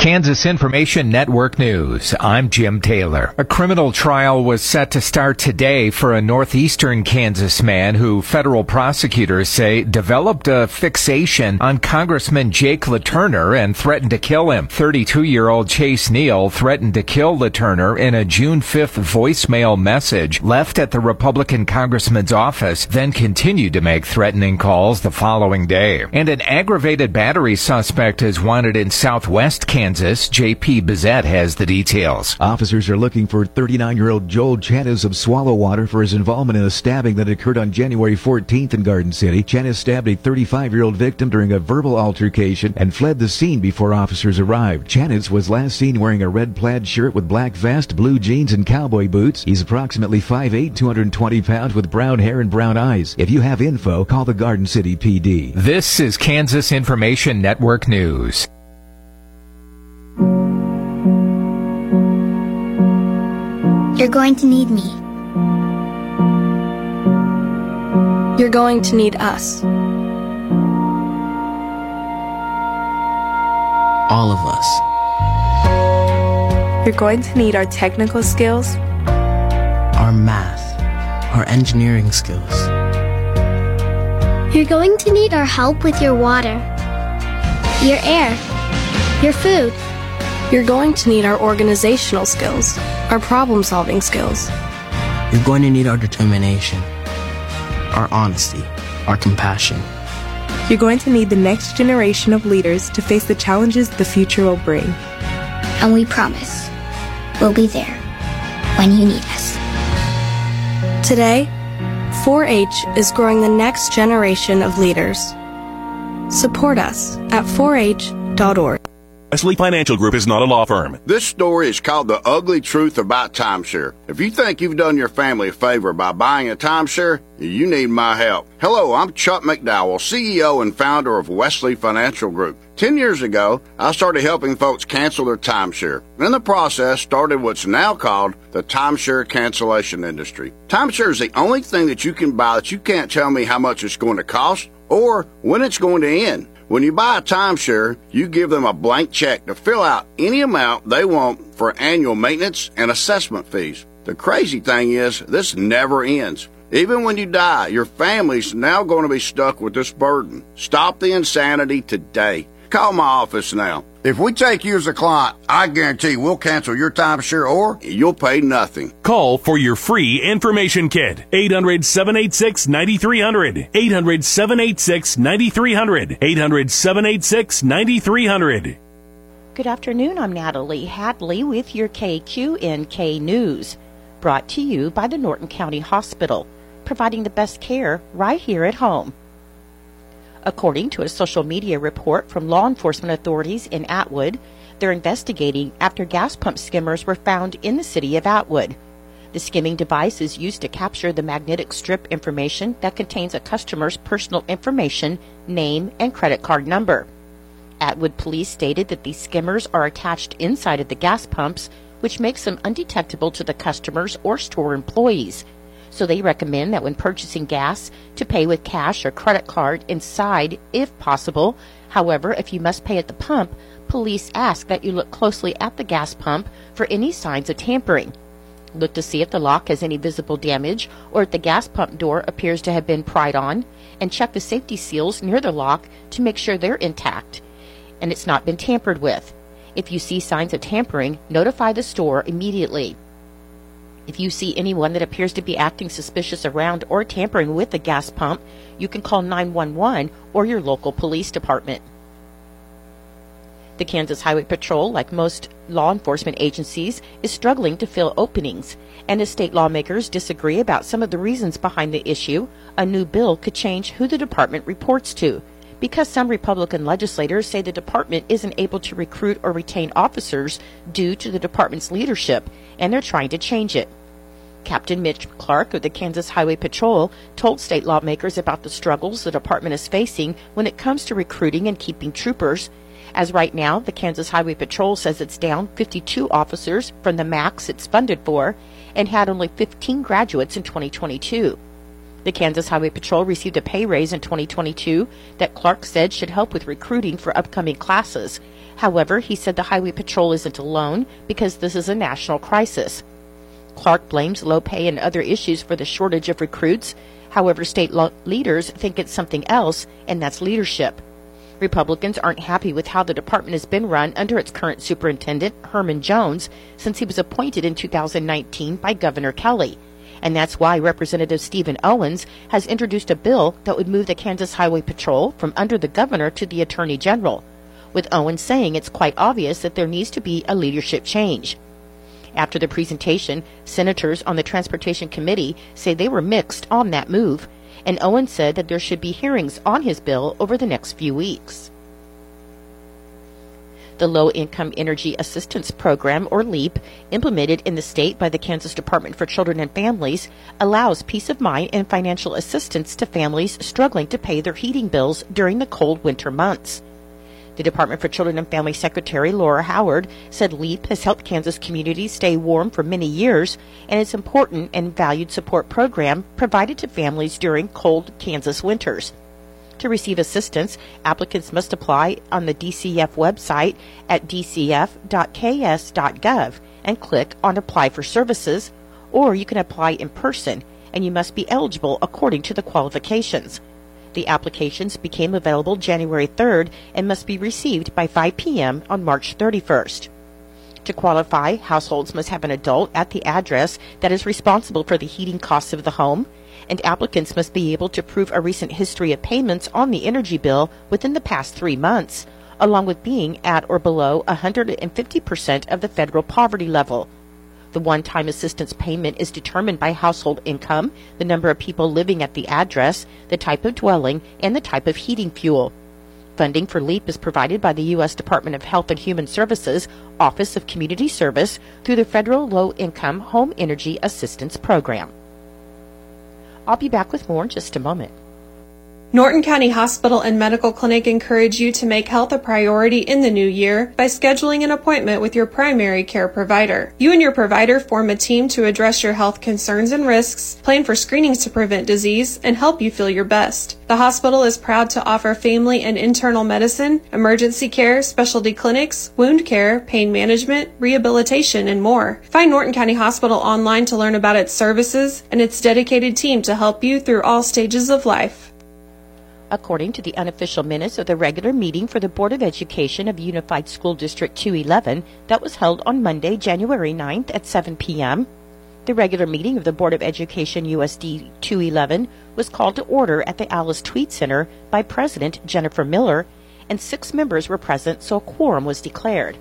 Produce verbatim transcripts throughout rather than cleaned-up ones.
Kansas Information Network News. I'm Jim Taylor. A criminal trial was set to start today for a northeastern Kansas man who federal prosecutors say developed a fixation on Congressman Jake LaTurner and threatened to kill him. thirty-two-year-old Chase Neal threatened to kill LaTurner in a June fifth voicemail message left at the Republican congressman's office, then continued to make threatening calls the following day. And an aggravated battery suspect is wanted in southwest Kansas. J P Bizette has the details. Officers are looking for thirty-nine-year-old Joel Chanis of Swallow Water for his involvement in a stabbing that occurred on January fourteenth in Garden City. Chanis stabbed a thirty-five-year-old victim during a verbal altercation and fled the scene before officers arrived. Chanis was last seen wearing a red plaid shirt with black vest, blue jeans, and cowboy boots. He's approximately five eight, two hundred twenty pounds with brown hair and brown eyes. If you have info, call the Garden City P D. This is Kansas Information Network News. You're going to need me. You're going to need us. All of us. You're going to need our technical skills, our math, our engineering skills. You're going to need our help with your water, your air, your food. You're going to need our organizational skills, our problem-solving skills. You're going to need our determination, our honesty, our compassion. You're going to need the next generation of leaders to face the challenges the future will bring. And we promise, we'll be there when you need us. Today, four H is growing the next generation of leaders. Support us at four H dot org. Wesley Financial Group is not a law firm. This story is called The Ugly Truth About Timeshare. If you think you've done your family a favor by buying a timeshare, you need my help. Hello, I'm Chuck McDowell, C E O and founder of Wesley Financial Group. Ten years ago, I started helping folks cancel their timeshare. In the process, started what's now called the timeshare cancellation industry. Timeshare is the only thing that you can buy that you can't tell me how much it's going to cost or when it's going to end. When you buy a timeshare, you give them a blank check to fill out any amount they want for annual maintenance and assessment fees. The crazy thing is, this never ends. Even when you die, your family's now going to be stuck with this burden. Stop the insanity today. Call my office now. If we take you as a client, I guarantee we'll cancel your timeshare or you'll pay nothing. Call for your free information kit. eight hundred, seven eight six, nine three zero zero. eight hundred, seven eight six, nine three zero zero. eight hundred, seven eight six, nine three zero zero. Good afternoon. I'm Natalie Hadley with your K Q N K News. Brought to you by the Norton County Hospital, providing the best care right here at home. According to a social media report from law enforcement authorities in Atwood, they're investigating after gas pump skimmers were found in the city of Atwood. The skimming device is used to capture the magnetic strip information that contains a customer's personal information, name, and credit card number. Atwood police stated that these skimmers are attached inside of the gas pumps, which makes them undetectable to the customers or store employees. So they recommend that when purchasing gas, to pay with cash or credit card inside if possible. However, if you must pay at the pump, police ask that you look closely at the gas pump for any signs of tampering. Look to see if the lock has any visible damage or if the gas pump door appears to have been pried on, and check the safety seals near the lock to make sure they're intact and it's not been tampered with. If you see signs of tampering, notify the store immediately. If you see anyone that appears to be acting suspicious around or tampering with the gas pump, you can call nine one one or your local police department. The Kansas Highway Patrol, like most law enforcement agencies, is struggling to fill openings, and as state lawmakers disagree about some of the reasons behind the issue, a new bill could change who the department reports to, because some Republican legislators say the department isn't able to recruit or retain officers due to the department's leadership, and they're trying to change it. Captain Mitch Clark of the Kansas Highway Patrol told state lawmakers about the struggles the department is facing when it comes to recruiting and keeping troopers. As right now, the Kansas Highway Patrol says it's down fifty-two officers from the max it's funded for and had only fifteen graduates in twenty twenty-two. The Kansas Highway Patrol received a pay raise in twenty twenty-two that Clark said should help with recruiting for upcoming classes. However, he said the Highway Patrol isn't alone because this is a national crisis. Clark blames low pay and other issues for the shortage of recruits. However, state lo- leaders think it's something else, and that's leadership. Republicans aren't happy with how the department has been run under its current superintendent, Herman Jones, since he was appointed in two thousand nineteen by Governor Kelly. And that's why Representative Stephen Owens has introduced a bill that would move the Kansas Highway Patrol from under the governor to the Attorney General, with Owens saying it's quite obvious that there needs to be a leadership change. After the presentation, senators on the Transportation Committee say they were mixed on that move, and Owens said that there should be hearings on his bill over the next few weeks. The Low Income Energy Assistance Program, or LEAP, implemented in the state by the Kansas Department for Children and Families, allows peace of mind and financial assistance to families struggling to pay their heating bills during the cold winter months. The Department for Children and Family Secretary Laura Howard said LEAP has helped Kansas communities stay warm for many years, and it's an important and valued support program provided to families during cold Kansas winters. To receive assistance, applicants must apply on the D C F website at d c f dot k s dot gov and click on Apply for Services, or you can apply in person, and you must be eligible according to the qualifications. The applications became available January third and must be received by five p.m. on March thirty-first. To qualify, households must have an adult at the address that is responsible for the heating costs of the home, and applicants must be able to prove a recent history of payments on the energy bill within the past three months, along with being at or below one hundred fifty percent of the federal poverty level. The one-time assistance payment is determined by household income, the number of people living at the address, the type of dwelling, and the type of heating fuel. Funding for LEAP is provided by the U S Department of Health and Human Services, Office of Community Service, through the Federal Low Income Home Energy Assistance Program. I'll be back with more in just a moment. Norton County Hospital and Medical Clinic encourage you to make health a priority in the new year by scheduling an appointment with your primary care provider. You and your provider form a team to address your health concerns and risks, plan for screenings to prevent disease, and help you feel your best. The hospital is proud to offer family and internal medicine, emergency care, specialty clinics, wound care, pain management, rehabilitation, and more. Find Norton County Hospital online to learn about its services and its dedicated team to help you through all stages of life. According to the unofficial minutes of the regular meeting for the Board of Education of Unified School District two eleven that was held on Monday, January ninth at seven p.m., the regular meeting of the Board of Education U S D two eleven was called to order at the Alice Tweed Center by President Jennifer Miller, and six members were present, so a quorum was declared.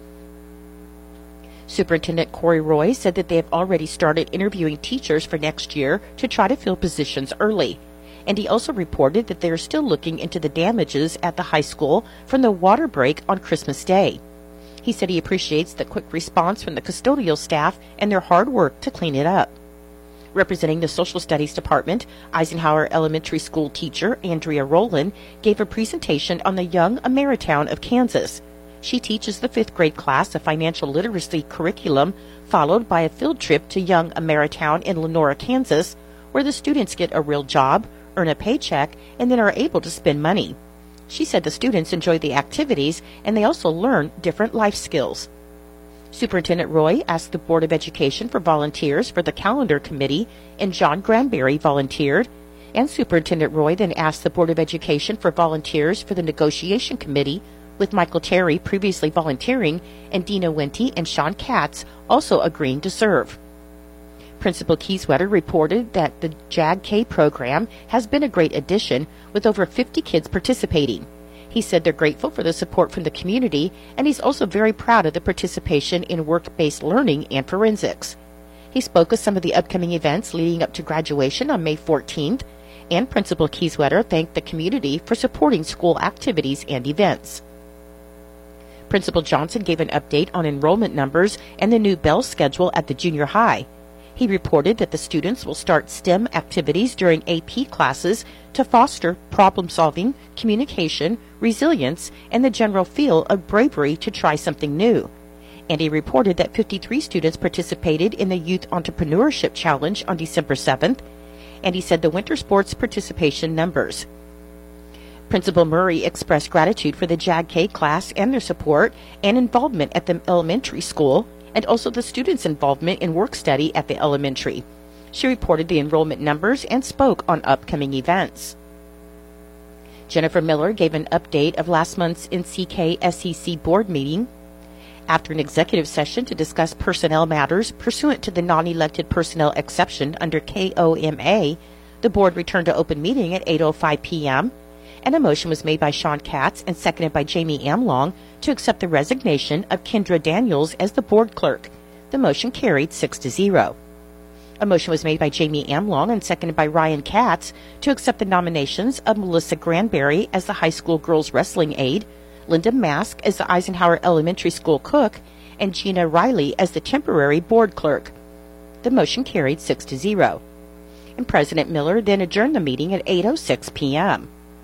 Superintendent Corey Roy said that they have already started interviewing teachers for next year to try to fill positions early. And he also reported that they are still looking into the damages at the high school from the water break on Christmas Day. He said he appreciates the quick response from the custodial staff and their hard work to clean it up. Representing the Social Studies Department, Eisenhower Elementary School teacher Andrea Rowland gave a presentation on the Young Ameritown of Kansas. She teaches the fifth grade class a financial literacy curriculum, followed by a field trip to Young Ameritown in Lenora, Kansas, where the students get a real job, earn a paycheck, and then are able to spend money. She said the students enjoy the activities, and they also learn different life skills. Superintendent Roy asked the Board of Education for volunteers for the calendar committee, and John Granberry volunteered, and Superintendent Roy then asked the Board of Education for volunteers for the negotiation committee, with Michael Terry previously volunteering, and Dina Wente and Sean Katz also agreeing to serve. Principal Kieswetter reported that the J A G K program has been a great addition, with over fifty kids participating. He said they're grateful for the support from the community, and he's also very proud of the participation in work-based learning and forensics. He spoke of some of the upcoming events leading up to graduation on May fourteenth, and Principal Kieswetter thanked the community for supporting school activities and events. Principal Johnson gave an update on enrollment numbers and the new bell schedule at the junior high. He reported that the students will start STEM activities during A P classes to foster problem-solving, communication, resilience, and the general feel of bravery to try something new. And he reported that fifty-three students participated in the Youth Entrepreneurship Challenge on December seventh, and he said the winter sports participation numbers. Principal Murray expressed gratitude for the J A G K class and their support and involvement at the elementary school, and also the students' involvement in work study at the elementary. She reported the enrollment numbers and spoke on upcoming events. Jennifer Miller gave an update of last month's N C K S E C board meeting. After an executive session to discuss personnel matters pursuant to the non-elected personnel exception under K O M A, the board returned to open meeting at eight oh five p.m., and a motion was made by Sean Katz and seconded by Jamie Amlong to accept the resignation of Kendra Daniels as the board clerk. The motion carried six to zero. A motion was made by Jamie Amlong and seconded by Ryan Katz to accept the nominations of Melissa Granberry as the high school girls wrestling aide, Linda Mask as the Eisenhower Elementary School cook, and Gina Riley as the temporary board clerk. The motion carried six to zero. And President Miller then adjourned the meeting at eight oh six p.m.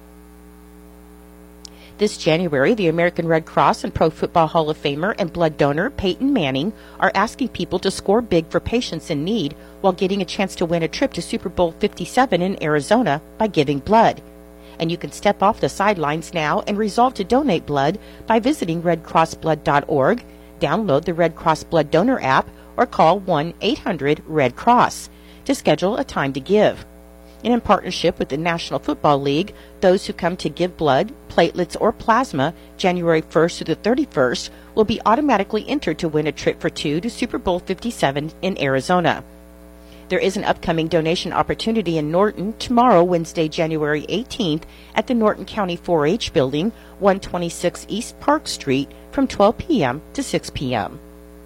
This January, the American Red Cross and Pro Football Hall of Famer and blood donor Peyton Manning are asking people to score big for patients in need while getting a chance to win a trip to Super Bowl fifty-seven in Arizona by giving blood. And you can step off the sidelines now and resolve to donate blood by visiting red cross blood dot org, download the Red Cross Blood Donor app, or call one eight hundred red cross to schedule a time to give. And in partnership with the National Football League, those who come to give blood, platelets, or plasma January first through the thirty-first will be automatically entered to win a trip for two to Super Bowl fifty-seven in Arizona. There is an upcoming donation opportunity in Norton tomorrow, Wednesday, January eighteenth, at the Norton County four H Building, one twenty-six East Park Street, from twelve p.m. to six p.m.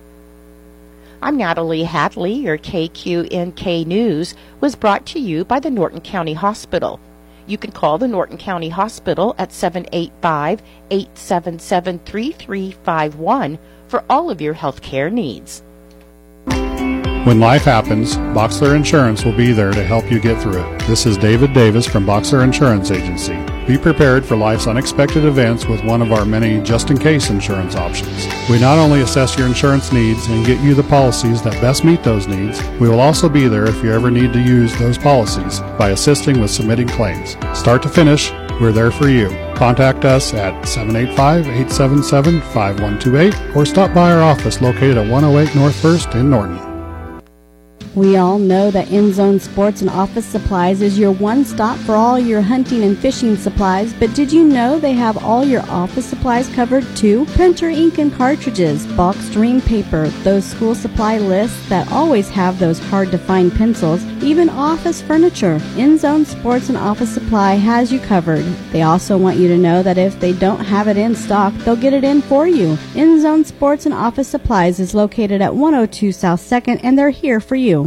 I'm Natalie Hadley. Your K Q N K News was brought to you by the Norton County Hospital. You can call the Norton County Hospital at seven eight five, eight seven seven, three three five one for all of your health care needs. When life happens, Boxler Insurance will be there to help you get through it. This is David Davis from Boxler Insurance Agency. Be prepared for life's unexpected events with one of our many just-in-case insurance options. We not only assess your insurance needs and get you the policies that best meet those needs, we will also be there if you ever need to use those policies by assisting with submitting claims. Start to finish, we're there for you. Contact us at seven eight five, eight seven seven, five one two eight or stop by our office located at one oh eight North First in Norton. We all know that InZone Sports and Office Supplies is your one stop for all your hunting and fishing supplies, but did you know they have all your office supplies covered too? Printer ink and cartridges, boxed ream paper, those school supply lists that always have those hard to find pencils, even office furniture. InZone Sports and Office Supply has you covered. They also want you to know that if they don't have it in stock, they'll get it in for you. InZone Sports and Office Supplies is located at one oh two South second, and they're here for you.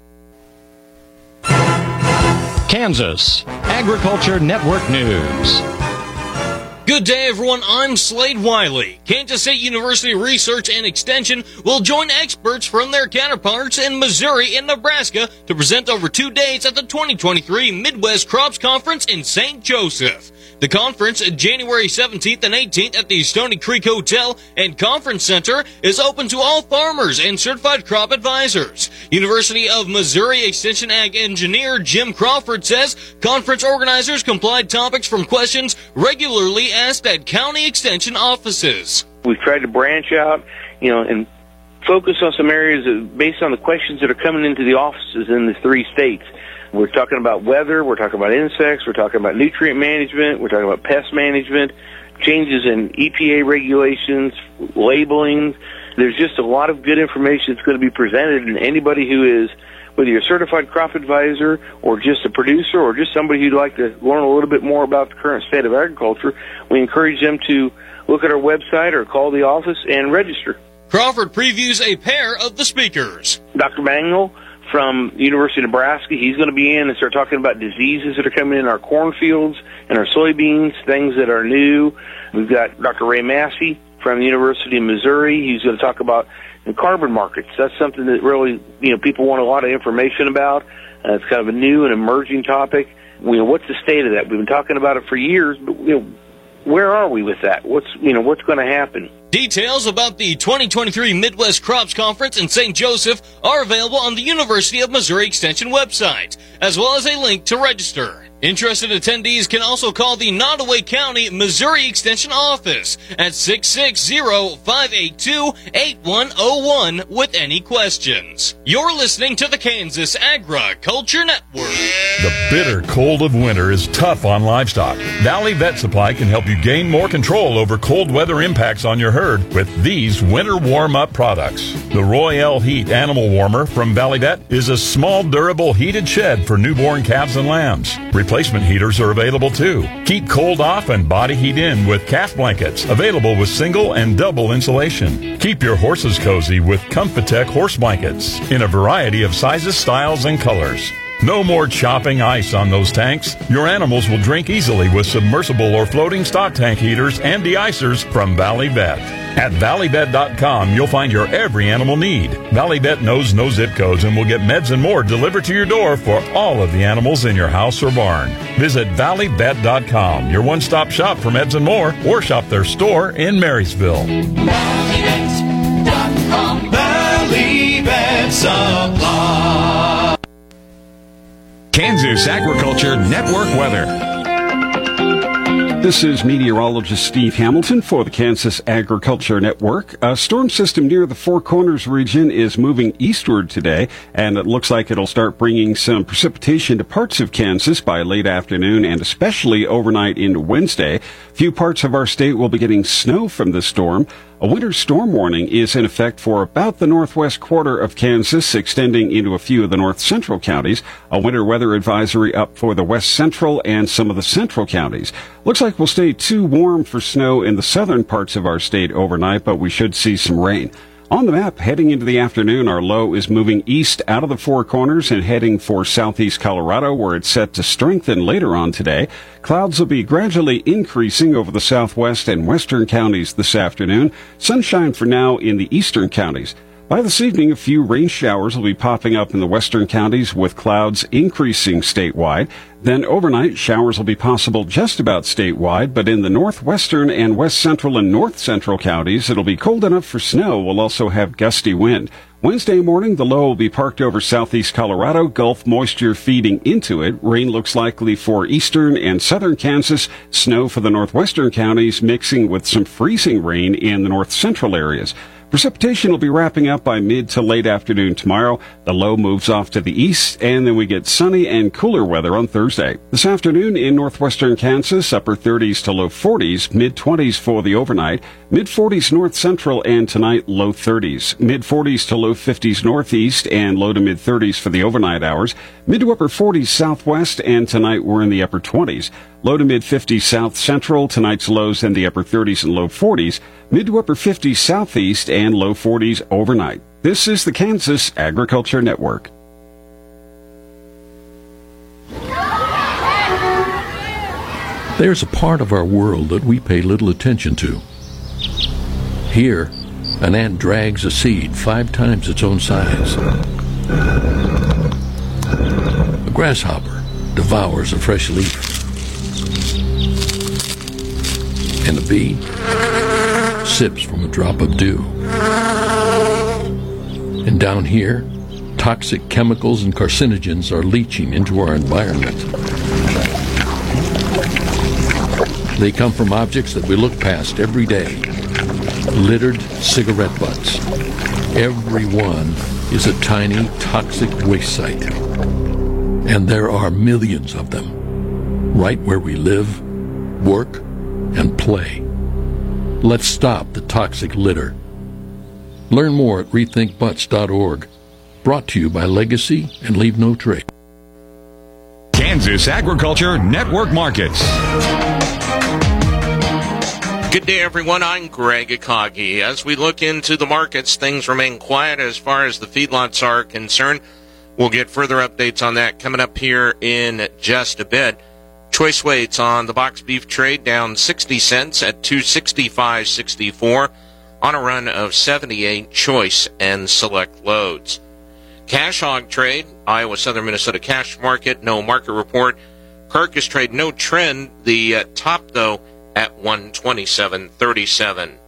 Kansas Agriculture Network News. Good day, everyone. I'm Slade Wiley. Kansas State University Research and Extension will join experts from their counterparts in Missouri and Nebraska to present over two days at the twenty twenty-three Midwest Crops Conference in Saint Joseph. The conference, January seventeenth and eighteenth at the Stony Creek Hotel and Conference Center, is open to all farmers and certified crop advisors. University of Missouri Extension Ag Engineer Jim Crawford says conference organizers complied topics from questions regularly asked at county extension offices. We've tried to branch out, you know, and focus on some areas that, based on the questions that are coming into the offices in the three states. We're talking about weather, we're talking about insects, we're talking about nutrient management, we're talking about pest management, changes in E P A regulations, labeling. There's just a lot of good information that's going to be presented, and anybody who is, whether you're a certified crop advisor or just a producer or just somebody who'd like to learn a little bit more about the current state of agriculture, we encourage them to look at our website or call the office and register. Crawford previews a pair of the speakers. Doctor Bagnall from University of Nebraska, he's going to be in and start talking about diseases that are coming in our cornfields and our soybeans, things that are new. We've got Doctor Ray Massey from the University of Missouri. He's going to talk about the carbon markets. That's something that really, you know, people want a lot of information about. Uh, it's kind of a new and emerging topic. You know, what's the state of that? We've been talking about it for years, but, you know, where are we with that? What's, you know, what's going to happen? Details about the twenty twenty-three Midwest Crops Conference in Saint Joseph are available on the University of Missouri Extension website, as well as a link to register. Interested attendees can also call the Nottoway County Missouri Extension office at six six zero, five eight two, eight one zero one with any questions. You're listening to the Kansas Agriculture Network. The bitter cold of winter is tough on livestock. Valley Vet Supply can help you gain more control over cold weather impacts on your herd with these winter warm-up products. The Royale Heat Animal Warmer from Valley Vet is a small, durable heated shed for newborn calves and lambs. Replacement heaters are available too. Keep cold off and body heat in with calf blankets, available with single and double insulation. Keep your horses cozy with Comfitech horse blankets in a variety of sizes, styles, and colors. No more chopping ice on those tanks. Your animals will drink easily with submersible or floating stock tank heaters and de-icers from Valley Vet. At valley vet dot com, you'll find your every animal need. Valley Vet knows no zip codes and will get meds and more delivered to your door for all of the animals in your house or barn. Visit valley vet dot com, your one-stop shop for meds and more, or shop their store in Marysville. valley vet dot com. Valley Vet Supply. Kansas Agriculture Network weather. This is meteorologist Steve Hamilton for the Kansas Agriculture Network. A storm system near the Four Corners region is moving eastward today, and it looks like it'll start bringing some precipitation to parts of Kansas by late afternoon and especially overnight into Wednesday. Few parts of our state will be getting snow from this storm. A winter storm warning is in effect for about the northwest quarter of Kansas, extending into a few of the north central counties. A winter weather advisory up for the west central and some of the central counties. Looks like we'll stay too warm for snow in the southern parts of our state overnight, but we should see some rain. On the map, heading into the afternoon, our low is moving east out of the Four Corners and heading for southeast Colorado, where it's set to strengthen later on today. Clouds will be gradually increasing over the southwest and western counties this afternoon. Sunshine for now in the eastern counties. By this evening, a few rain showers will be popping up in the western counties with clouds increasing statewide. Then overnight, showers will be possible just about statewide, but in the northwestern and west central and north central counties, it'll be cold enough for snow. We'll also have gusty wind. Wednesday morning, the low will be parked over southeast Colorado, Gulf moisture feeding into it. Rain looks likely for eastern and southern Kansas, snow for the northwestern counties, mixing with some freezing rain in the north central areas. Precipitation will be wrapping up by mid to late afternoon tomorrow. The low moves off to the east, and then we get sunny and cooler weather on Thursday. This afternoon in northwestern Kansas, upper thirties to low forties, mid-twenties for the overnight, mid-forties north central, and tonight low thirties. Mid-forties to low fifties northeast, and low to mid-thirties for the overnight hours. Mid to upper forties southwest, and tonight we're in the upper twenties. Low to mid-fifties south central, tonight's lows in the upper thirties and low forties. Mid to upper fifties southeast, and low forties overnight. This is the Kansas Agriculture Network. There's a part of our world that we pay little attention to. Here, an ant drags a seed five times its own size. A grasshopper devours a fresh leaf. And a bee sips from a drop of dew. And down here, toxic chemicals and carcinogens are leaching into our environment. They come from objects that we look past every day. Littered cigarette butts. Every one is a tiny toxic waste site. And there are millions of them, right where we live, work, and play. Let's stop the toxic litter. Learn more at rethink butts dot org. Brought to you by Legacy and Leave No Trace. Kansas Agriculture Network Markets. Good day, everyone. I'm Greg Akagi. As we look into the markets, things remain quiet as far as the feedlots are concerned. We'll get further updates on that coming up here in just a bit. Choice weights on the box beef trade down sixty cents at two sixty-five sixty-four on a run of seventy-eight choice and select loads. Cash hog trade, Iowa Southern Minnesota cash market, no market report. Carcass trade, no trend. The uh, top, though, at one twenty-seven thirty-seven.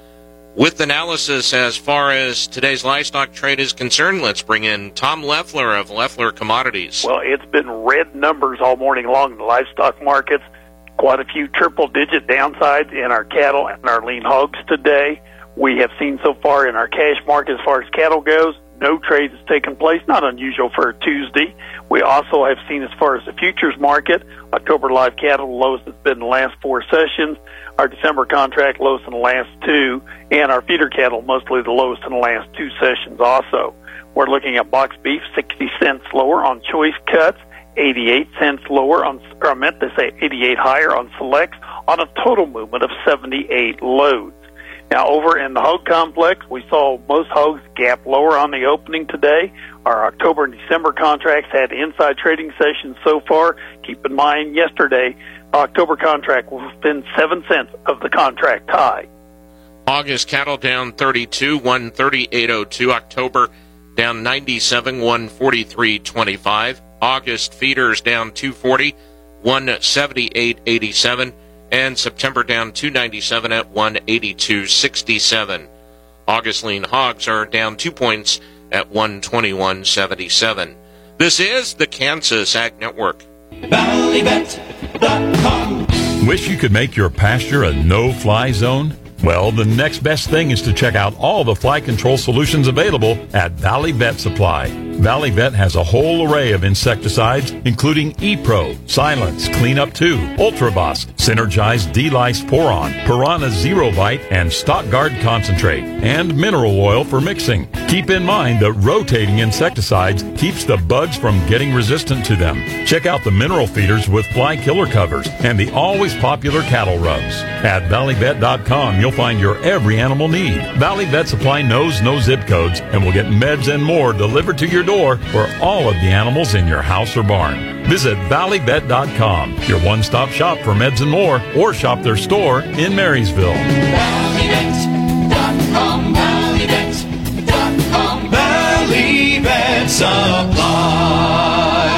With analysis as far as today's livestock trade is concerned, let's bring in Tom Leffler of Leffler Commodities. Well, it's been red numbers all morning long in the livestock markets. Quite a few triple-digit downsides in our cattle and our lean hogs today. We have seen so far in our cash market as far as cattle goes, no trades has taken place, not unusual for a Tuesday. We also have seen as far as the futures market, October live cattle, the lowest it's been in the last four sessions, our December contract lowest in the last two, and our feeder cattle mostly the lowest in the last two sessions also. We're looking at box beef, sixty cents lower on choice cuts, eighty-eight cents lower on, or I meant to say eighty-eight higher on selects, on a total movement of seventy-eight loads. Now, over in the hog complex, we saw most hogs gap lower on the opening today. Our October and December contracts had inside trading sessions so far. Keep in mind, yesterday, October contract was within seven cents of the contract high. August cattle down thirty-two, one thirty-eight oh two. October down ninety-seven, one forty-three twenty-five. August feeders down two forty, one seventy-eight eighty-seven. And September down two ninety-seven at one eighty-two sixty-seven. August lean hogs are down two points at one twenty-one seventy-seven. This is the Kansas Ag Network. Valley Bet dot com. Wish you could make your pasture a no-fly zone? Well, the next best thing is to check out all the fly control solutions available at Valley Vet Supply. Valley Vet has a whole array of insecticides, including E-Pro, Silence, Cleanup two, Ultraboss, Synergize D-Lice Poron, Piranha Zero Bite, and Stock Guard Concentrate, and mineral oil for mixing. Keep in mind that rotating insecticides keeps the bugs from getting resistant to them. Check out the mineral feeders with fly killer covers and the always popular cattle rubs. At Valley Vet dot com, you'll find your every animal need. Valley Vet Supply knows no zip codes and will get meds and more delivered to your door for all of the animals in your house or barn. Visit Valley Vet dot com, your one-stop shop for meds and more, or shop their store in Marysville. Valley Vet dot com, Valley Vet dot com, Valley Vet Supply.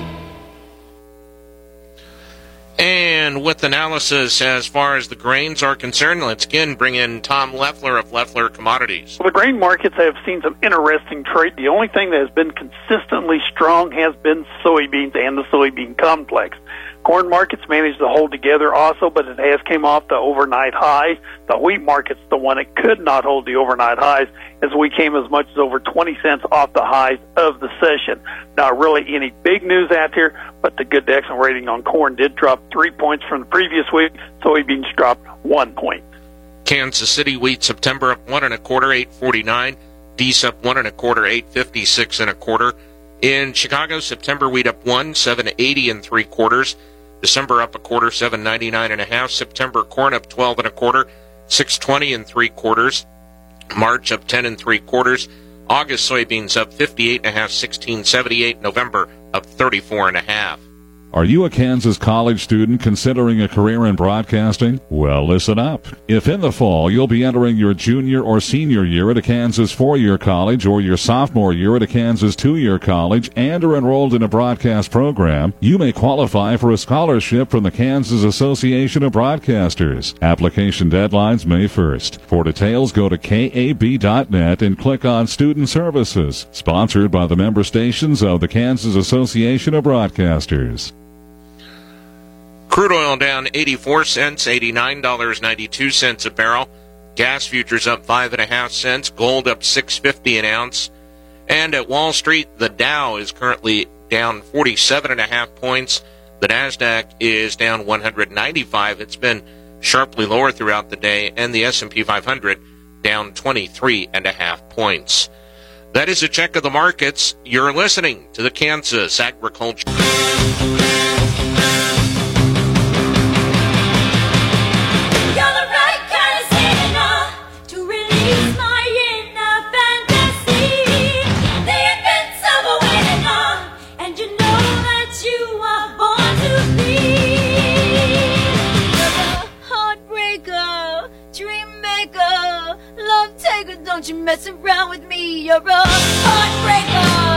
And with analysis as far as the grains are concerned, let's again bring in Tom Leffler of Leffler Commodities. Well, the grain markets have seen some interesting trade. The only thing that has been consistently strong has been soybeans and the soybean complex. Corn markets managed to hold together also, but it has came off the overnight highs. The wheat market's the one that could not hold the overnight highs, as we came as much as over twenty cents off the highs of the session. Not really any big news out here, but the good to excellent rating on corn did drop three points from the previous week. Soybeans dropped one point. Kansas City wheat September up one and a quarter, eight forty-nine. D S up one and a quarter, eight fifty-six and a quarter. In Chicago, September wheat up one, seven eighty and three quarters. December up a quarter, seven ninety-nine and a half. September corn up twelve and a quarter, six twenty and three quarters. March up ten and three quarters. August soybeans up fifty-eight and a half, sixteen seventy-eight. November up thirty-four and a half. Are you a Kansas college student considering a career in broadcasting? Well, listen up. If in the fall you'll be entering your junior or senior year at a Kansas four-year college or your sophomore year at a Kansas two-year college and are enrolled in a broadcast program, you may qualify for a scholarship from the Kansas Association of Broadcasters. Application deadline's May first. For details, go to K A B dot net and click on Student Services. Sponsored by the member stations of the Kansas Association of Broadcasters. Crude oil down eighty-four cents, eighty-nine ninety-two a barrel. Gas futures up five and a half cents. Gold up six fifty an ounce. And at Wall Street, the Dow is currently down forty-seven and a half points. The Nasdaq is down one hundred ninety-five. It's been sharply lower throughout the day. And the S and P five hundred down twenty-three and a half points. That is a check of the markets. You're listening to the Kansas Agriculture. Don't you mess around with me, you're a heartbreaker.